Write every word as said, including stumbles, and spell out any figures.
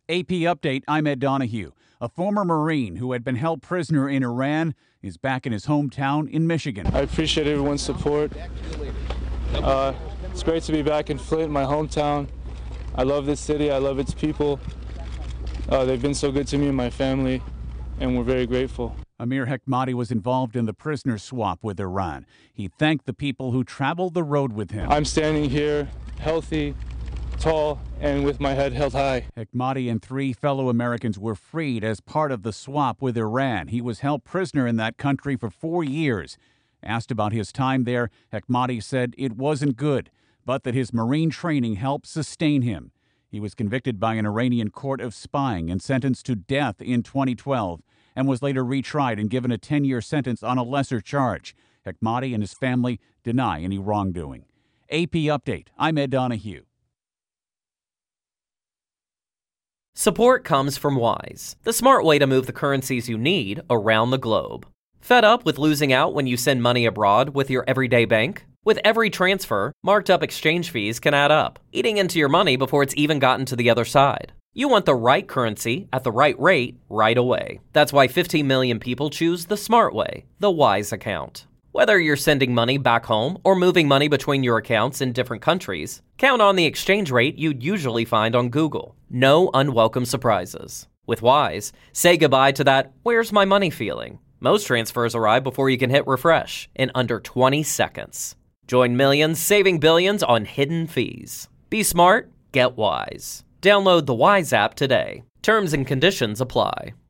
A P Update, I'm Ed Donahue. A former Marine who had been held prisoner in Iran is back in his hometown in Michigan. I appreciate everyone's support. Uh, it's great to be back in Flint, my hometown. I love this city. I love its people. Uh, they've been so good to me and my family, and we're very grateful. Amir Hekmati was involved in the prisoner swap with Iran. He thanked the people who traveled the road with him. I'm standing here healthy, tall, and with my head held high. Hekmati and three fellow Americans were freed as part of the swap with Iran. He was held prisoner in that country for four years. Asked about his time there, Hekmati said it wasn't good, but that his Marine training helped sustain him. He was convicted by an Iranian court of spying and sentenced to death in twenty twelve, and was later retried and given a ten-year sentence on a lesser charge. Hekmati and his family deny any wrongdoing. A P Update, I'm Ed Donahue. Support comes from Wise, the smart way to move the currencies you need around the globe. Fed up with losing out when you send money abroad with your everyday bank? With every transfer, marked up exchange fees can add up, eating into your money before it's even gotten to the other side. You want the right currency at the right rate right away. That's why fifteen million people choose the smart way, the Wise account. Whether you're sending money back home or moving money between your accounts in different countries, count on the exchange rate you'd usually find on Google. No unwelcome surprises. With Wise, say goodbye to that "where's my money" feeling. Most transfers arrive before you can hit refresh in under twenty seconds. Join millions saving billions on hidden fees. Be smart, get Wise. Download the Wise app today. Terms and conditions apply.